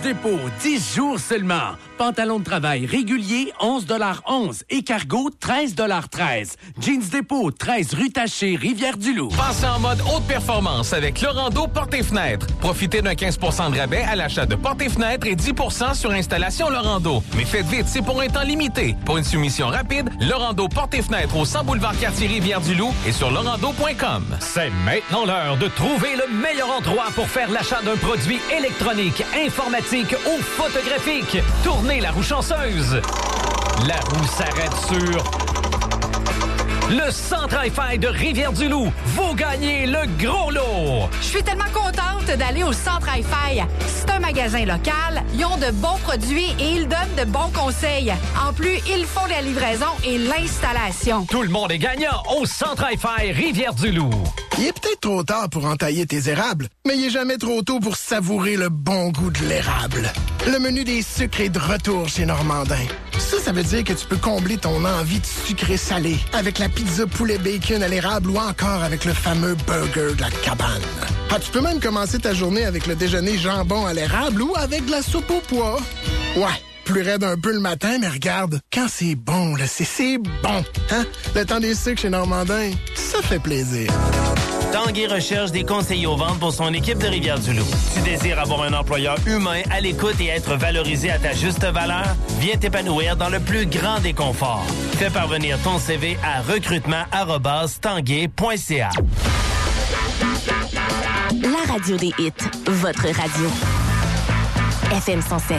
Dépôt, 10 jours seulement. Pantalon de travail régulier, 11,11 et cargo, 13,13 Jeans Dépôt, 13 rue Taché, Rivière-du-Loup. Passez en mode haute performance avec Lorando Portes et Fenêtres. Profitez d'un 15 % de rabais à l'achat de portes et fenêtres et 10 % sur installation Lorando. Mais faites vite, c'est pour un temps limité. Pour une soumission rapide, Lorando Portes et Fenêtres au 100 boulevard Quartier Rivière-du-Loup et sur lorando.com. C'est maintenant l'heure de trouver le meilleur endroit pour faire l'achat d'un produit électronique, informatique ou photographique. Tournez la roue chanceuse. La roue s'arrête sur le Centre Hi-Fi de Rivière-du-Loup. Vous gagnez le gros lot. Je suis tellement contente d'aller au Centre Hi-Fi. C'est un magasin local, ils ont de bons produits et ils donnent de bons conseils. En plus, ils font la livraison et l'installation. Tout le monde est gagnant au Centre Hi-Fi Rivière-du-Loup. Il est peut-être trop tard pour entailler tes érables, mais il est jamais trop tôt pour savourer le bon goût de l'érable. Le menu des sucres est de retour chez Normandin. Ça veut dire que tu peux combler ton envie de sucré salé avec la pizza poulet bacon à l'érable ou encore avec le fameux burger de la cabane. Ah, tu peux même commencer ta journée avec le déjeuner jambon à l'érable ou avec de la soupe au pois. Ouais, plus raide un peu le matin, mais regarde, quand c'est bon, là, c'est bon. Hein? Le temps des sucres chez Normandin, ça fait plaisir. Tanguay recherche des conseillers aux ventes pour son équipe de Rivière-du-Loup. Tu désires avoir un employeur humain, à l'écoute et être valorisé à ta juste valeur? Viens t'épanouir dans le plus grand des conforts. Fais parvenir ton CV à recrutement@tanguay.ca. La radio des hits, votre radio. FM 107.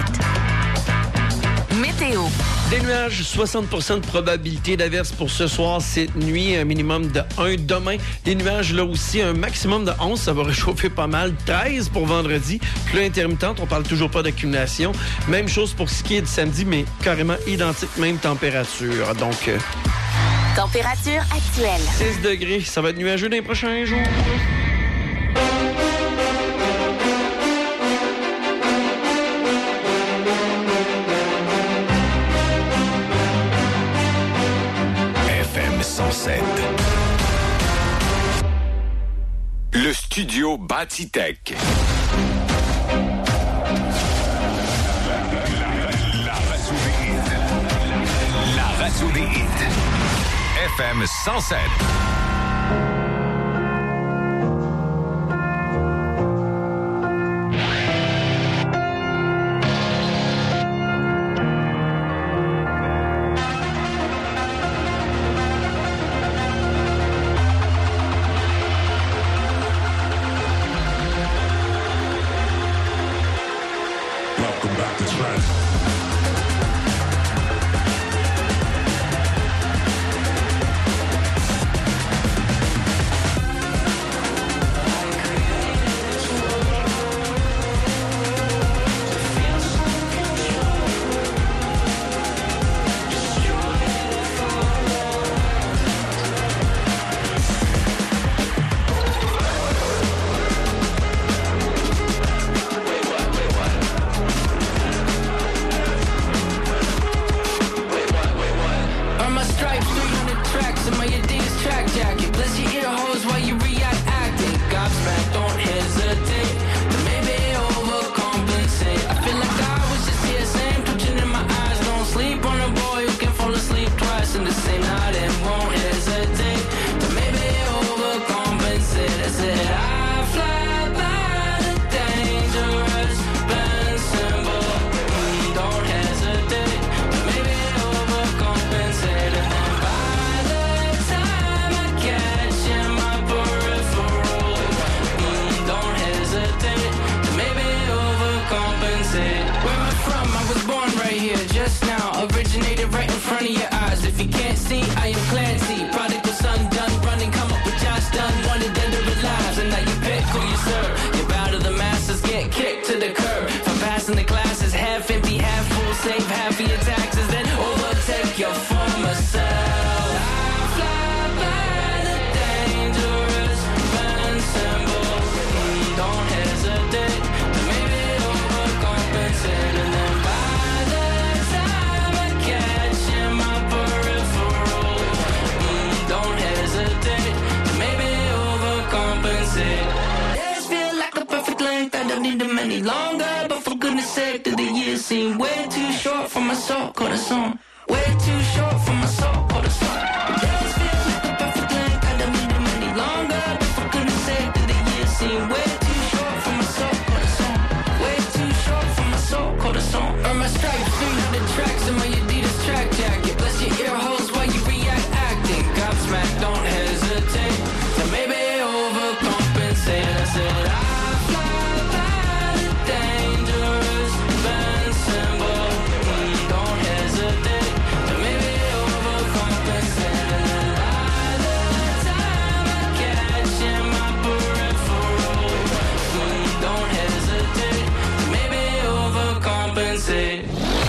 Météo. Des nuages, 60% de probabilité d'averse pour ce soir, cette nuit, un minimum de 1 demain. Des nuages, là aussi, un maximum de 11, ça va réchauffer pas mal. 13 pour vendredi. Pluie intermittente, on parle toujours pas d'accumulation. Même chose pour ce qui est de samedi, mais carrément identique, même température. Donc, température actuelle. 6 degrés, ça va être nuageux dans les prochains jours. Le studio Batitech. La radio des hits. FM 107. say that the years seem way too short for my soul, corazón. Way too short for my soul, corazón. The days feel like a perfect length. I don't need them any longer. If I couldn't say that the years seem way too short for my soul, corazón. Way too short for my soul, corazón. Earn my stripes, 300 tracks in my Adidas track jacket. Bless your ear holes while you react acting. Gobsmacked, don't hesitate to maybe overcompensate. I said I fly by the dangerous band symbol. Don't hesitate to maybe overcompensate. A lot of time I catch in my peripheral. Don't hesitate to maybe overcompensate.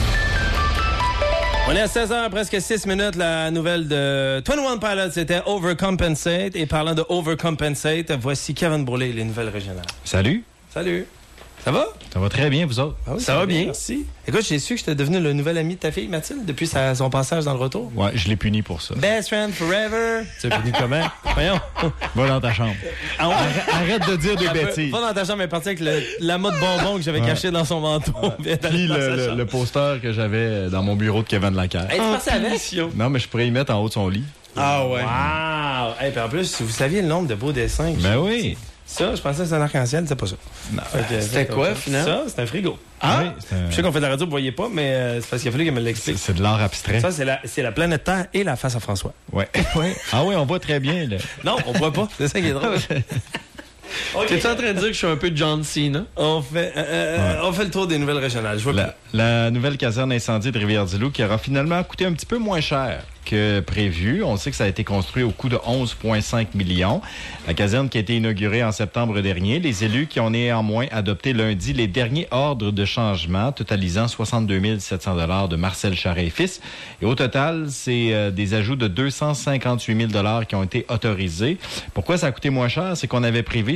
On est à 16h, presque 6 minutes. La nouvelle de 21 Pilots, c'était Overcompensate. Et parlant de Overcompensate, voici Kevin Bourlet, les nouvelles régionales. Salut. Salut. Ça va? Ça va très bien, vous autres? Ah oui, ça va bien, merci. Écoute, j'ai su que j'étais devenu le nouvel ami de ta fille, Mathilde, depuis son passage dans le retour. Ouais, je l'ai puni pour ça. Best friend forever. Tu l'as puni comment? Voyons. Va dans ta chambre. Ah ouais? Arrête de dire des bêtises. Va dans ta chambre, elle est partie avec l'amas de bonbons que j'avais caché dans son manteau. Puis le poster que j'avais dans mon bureau de Kevin Lacaille. Hey, tu pensais avec? Non, mais je pourrais y mettre en haut de son lit. Ah ouais. Wow! Hey, puis en plus, si vous saviez le nombre de beaux dessins. Ben oui. Ça, je pensais que c'était un arc-en-ciel, c'est pas ça. Non. C'était quoi, finalement? Ça, c'est un frigo. Ah! Oui, je sais qu'on fait de la radio, vous voyez pas, mais c'est parce qu'il a fallu qu'elle me l'explique. C'est de l'art abstrait. Ça, c'est la planète Terre et la face à François. Ouais. Ouais. Ah oui, on voit très bien, là. Non, on voit pas. C'est ça qui est drôle. Okay. T'es-tu en train de dire que je suis un peu John Cena? On fait le tour des nouvelles régionales. Je vois la nouvelle caserne incendie de Rivière-du-Loup qui aura finalement coûté un petit peu moins cher que prévu. On sait que ça a été construit au coût de 11,5 millions. La caserne qui a été inaugurée en septembre dernier. Les élus qui ont néanmoins adopté lundi les derniers ordres de changement, totalisant 62 700 $ de Marcel Charest et Fils. Et au total, c'est des ajouts de 258 000 $ qui ont été autorisés. Pourquoi ça a coûté moins cher? C'est qu'on avait prévu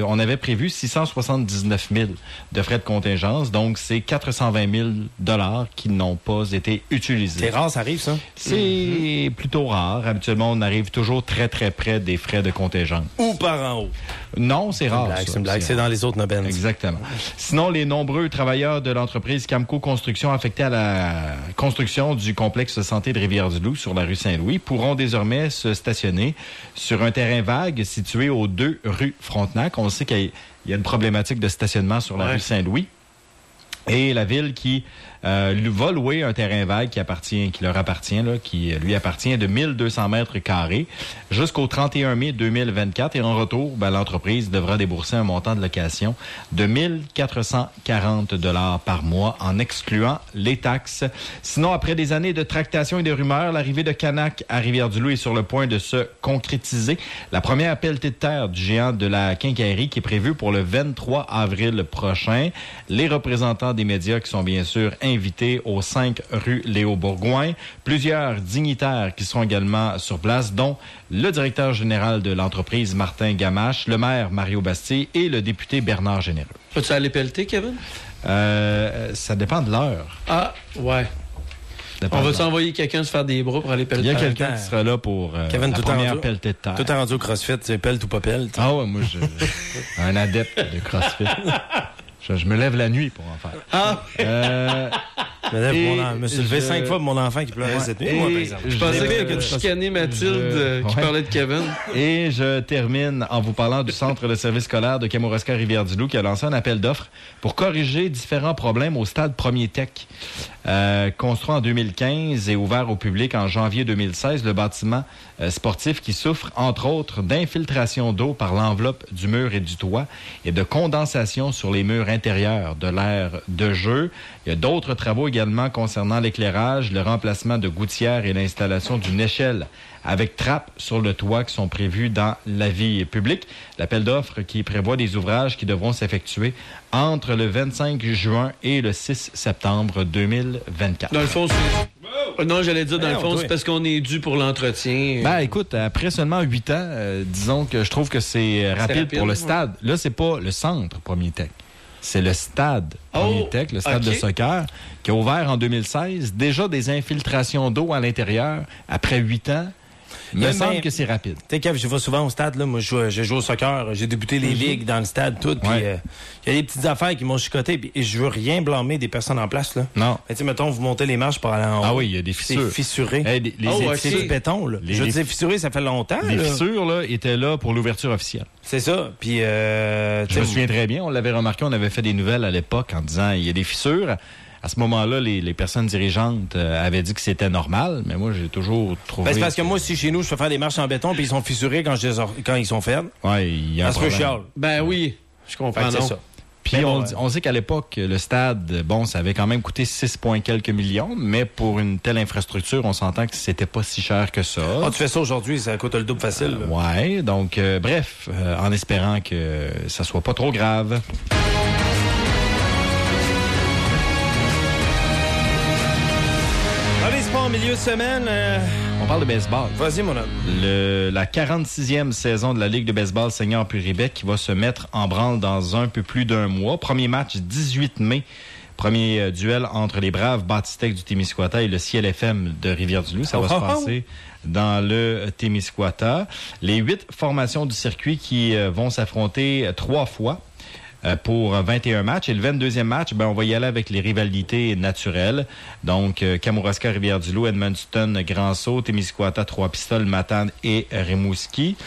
679 000 de frais de contingence. Donc, c'est 420 000 $ qui n'ont pas été utilisés. C'est rare, ça arrive, ça? C'est plutôt rare. Habituellement, on arrive toujours très, très près des frais de contingence. Ou par en haut. Non, c'est rare. C'est une blague. C'est dans les autres Nobel. Exactement. Sinon, les nombreux travailleurs de l'entreprise Camco Construction affectés à la construction du complexe santé de Rivière-du-Loup sur la rue Saint-Louis pourront désormais se stationner sur un terrain vague situé aux 2 rues Frontenac. On sait qu'il y a une problématique de stationnement sur la rue Saint-Louis. Et la ville qui va louer un terrain vague qui leur appartient, qui lui appartient de 1200 mètres carrés jusqu'au 31 mai 2024. Et en retour, l'entreprise devra débourser un montant de location de 1 440 $ par mois en excluant les taxes. Sinon, après des années de tractation et de rumeurs, l'arrivée de Canac à Rivière-du-Loup est sur le point de se concrétiser. La première pelletée de terre du géant de la quincaillerie qui est prévue pour le 23 avril prochain. Les représentants des médias qui sont bien sûr invités aux 5 rue Léo-Bourgoin. Plusieurs dignitaires qui seront également sur place, dont le directeur général de l'entreprise, Martin Gamache, le maire, Mario Bastille, et le député Bernard Généreux. Peux-tu aller pelleter, Kevin? Ça dépend de l'heure. Ah, ouais. On va s'envoyer quelqu'un se faire des bras pour aller pelleter? Il y a quelqu'un qui sera là pour Kevin, la première pelletée de terre. Tout est rendu au CrossFit, c'est pelle ou pas pelle. Ah ouais, moi, un adepte de CrossFit. Je me lève la nuit pour en faire. Ah! Je me suis levé 5 fois pour mon enfant qui pleurait cette nuit. Moi, par exemple. Je pensais que tu chicanais Mathilde qui parlait de Kevin. Et je termine en vous parlant du Centre de service scolaire de Kamouraska-Rivière-du-Loup qui a lancé un appel d'offres pour corriger différents problèmes au stade Premier Tech. Construit en 2015 et ouvert au public en janvier 2016, le bâtiment sportif qui souffre, entre autres, d'infiltration d'eau par l'enveloppe du mur et du toit et de condensation sur les murs intérieurs de l'aire de jeu. Il y a d'autres travaux également concernant l'éclairage, le remplacement de gouttières et l'installation d'une échelle avec trappe sur le toit qui sont prévus dans la vie publique. L'appel d'offres qui prévoit des ouvrages qui devront s'effectuer entre le 25 juin et le 6 septembre 2024. Dans le fond, c'est... Non, j'allais dire, dans le fond, c'est parce qu'on est dû pour l'entretien. Écoute, après seulement 8 ans, disons que je trouve que c'est rapide pour le stade. Là, c'est pas le centre Premier Tech. C'est le stade Premier Tech, le stade de soccer, qui a ouvert en 2016. Déjà des infiltrations d'eau à l'intérieur après 8 ans. Il me semble que c'est rapide. Tu sais, Kev, je vais souvent au stade, là. Moi, je joue au soccer, j'ai débuté les ligues dans le stade, tout. Puis, il y a des petites affaires qui m'ont chicoté. Puis, et je veux rien blâmer des personnes en place, là. Non. Tu sais, mettons, vous montez les marches pour aller en haut. Ah oui, il y a des fissures. C'est fissuré. Hey, c'est du béton, là. Je veux dire, fissuré, ça fait longtemps. Les fissures, là, étaient là pour l'ouverture officielle. C'est ça. Puis, je me souviens très bien, on l'avait remarqué, on avait fait des nouvelles à l'époque en disant il y a des fissures. À ce moment-là, les personnes dirigeantes avaient dit que c'était normal, mais moi, j'ai toujours trouvé... c'est parce que moi aussi, chez nous, je fais faire des marches en béton, puis ils sont fissurés quand ils sont faits. Oui, il y a un problème. Chiale. Ben oui, je comprends. C'est ça. Puis on sait qu'à l'époque, le stade, ça avait quand même coûté 6 quelques millions, mais pour une telle infrastructure, on s'entend que c'était pas si cher que ça. Tu fais ça aujourd'hui, ça coûte le double facile. Ouais, donc bref, en espérant que ça soit pas trop grave. En milieu de semaine, on parle de baseball. Vas-y, mon homme. La 46e saison de la Ligue de baseball senior Puribet qui va se mettre en branle dans un peu plus d'un mois. Premier match, 18 mai. Premier duel entre les braves Bâtistec du Témiscouata et le Ciel FM de Rivière-du-Loup. Ça va se passer dans le Témiscouata. Les 8 formations du circuit qui vont s'affronter 3 fois. Pour 21 matchs. Et le 22e match, on va y aller avec les rivalités naturelles. Donc, Kamouraska, Rivière-du-Loup, Edmundston, Grand-Sault, Témiscouata, Trois-Pistoles, Matane et Rimouski.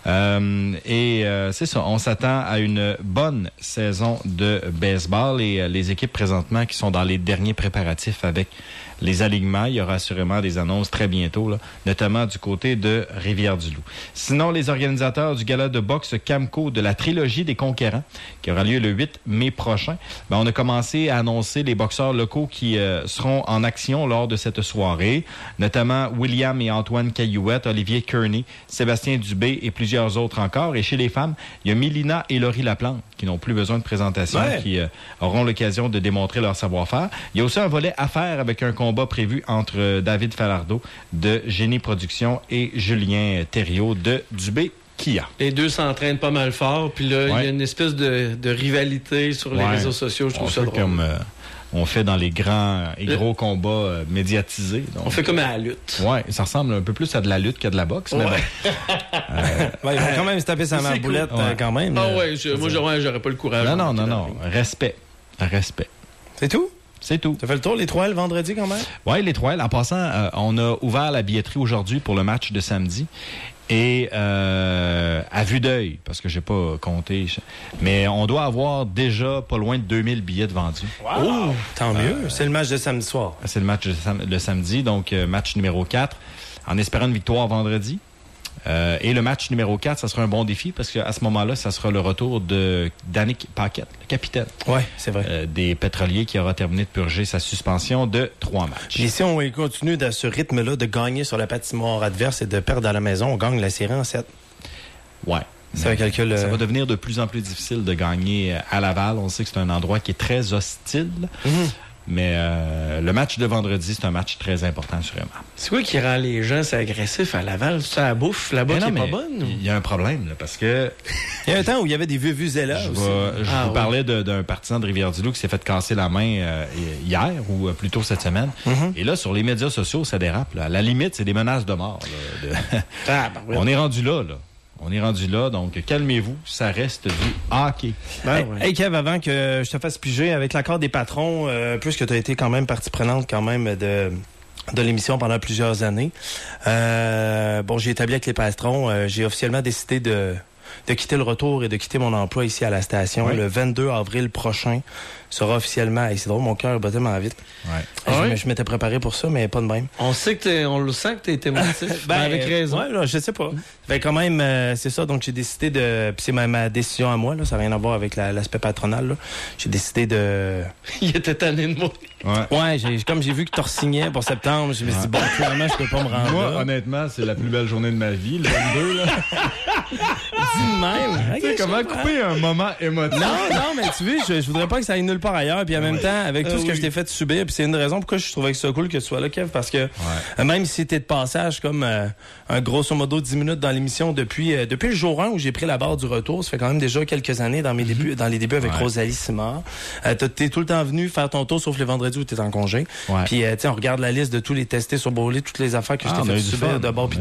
C'est ça, on s'attend à une bonne saison de baseball et les équipes présentement qui sont dans les derniers préparatifs avec les alignements. Il y aura assurément des annonces très bientôt, là, notamment du côté de Rivière-du-Loup. Sinon, les organisateurs du gala de boxe Camco de la trilogie des conquérants, qui aura lieu le 8 mai prochain, on a commencé à annoncer les boxeurs locaux qui seront en action lors de cette soirée, notamment William et Antoine Caillouette, Olivier Kearney, Sébastien Dubé et plusieurs autres encore. Et chez les femmes, il y a Mélina et Laurie Laplante, qui n'ont plus besoin de présentation, qui auront l'occasion de démontrer leur savoir-faire. Il y a aussi un volet affaires avec un combat prévu entre David Falardeau de Génie Productions et Julien Thériault de Dubé Kia. Les deux s'entraînent pas mal fort, puis là, il y a une espèce de rivalité sur les réseaux sociaux. Je trouve ça drôle. Comme on fait dans les grands et gros combats médiatisés. Donc, on fait comme à la lutte. Oui, ça ressemble un peu plus à de la lutte qu'à de la boxe. Mais ils vont quand même se taper sa marboulette quand même. Ah moi, j'aurais pas le courage. Non. Respect. C'est tout? C'est tout. Ça fait le tour, les 3L vendredi quand même? Oui, les 3L. En passant, on a ouvert la billetterie aujourd'hui pour le match de samedi. Et à vue d'œil, parce que j'ai pas compté, mais on doit avoir déjà pas loin de 2000 billets de vendus. Wow! Oh, tant mieux. C'est le match de samedi soir. C'est le match de samedi, donc match numéro 4, en espérant une victoire vendredi. Et le match numéro 4, ça sera un bon défi parce qu'à ce moment-là, ça sera le retour de Danick Paquette, le capitaine. Oui, c'est vrai. Des Pétroliers qui aura terminé de purger sa suspension de 3 matchs. Et si on continue dans ce rythme-là de gagner sur la patinoire adverse et de perdre à la maison, on gagne la série en 7. Ouais. C'est un calcul. Ça va devenir de plus en plus difficile de gagner à Laval. On sait que c'est un endroit qui est très hostile. Mais le match de vendredi, c'est un match très important, sûrement. C'est quoi qui rend les gens agressifs à Laval? C'est la bouffe là-bas qui est pas bonne? Il y a un problème, là, parce que... Il y a un temps où il y avait des vuvuzelas aussi. Je vous parlais d'un partisan de Rivière-du-Loup qui s'est fait casser la main hier, ou plutôt cette semaine. Et là, sur les médias sociaux, ça dérape. Là. À la limite, c'est des menaces de mort. Là, On est rendu là. On est rendu là, donc calmez-vous, ça reste du hockey. Hey Kev, avant que je te fasse piger, avec l'accord des patrons, puisque tu as été quand même partie prenante quand même de l'émission pendant plusieurs années, j'ai établi avec les patrons, j'ai officiellement décidé de quitter le retour et de quitter mon emploi ici à la station. Le 22 avril prochain sera officiellement... c'est drôle, mon cœur bat tellement vite. Je m'étais préparé pour ça, mais pas de même. On le sent que tu es émotif. Avec raison. Ouais, je sais pas. Fait quand même, c'est ça. Donc, j'ai décidé de... Puis c'est ma décision à moi, là. Ça n'a rien à voir avec l'aspect patronal, là. J'ai décidé de... Il était tanné de moi. Ouais, comme j'ai vu que tu re-signais pour septembre, je me suis dit, clairement, je peux pas me rendre moi, là. Honnêtement, c'est la plus belle journée de ma vie, le 22, là. Dis de même. Tu sais, comment couper un moment émotif? Non, mais tu vois, je voudrais pas que ça aille nulle part ailleurs. Puis en même temps, avec tout ce que je t'ai fait subir, puis c'est une raison pourquoi je trouvais que ça cool que tu sois là, Kev, parce que même si t'es de passage comme un grosso modo 10 minutes dans l'émission depuis le jour 1 où j'ai pris la barre du retour, ça fait quand même déjà quelques années dans les débuts avec Rosalie Simard. T'es tout le temps venu faire ton tour, sauf les vendredis où t'es en congé. Puis on regarde la liste de tous les testés sur Beaulieu, toutes les affaires que je t'ai fait subir de bord puis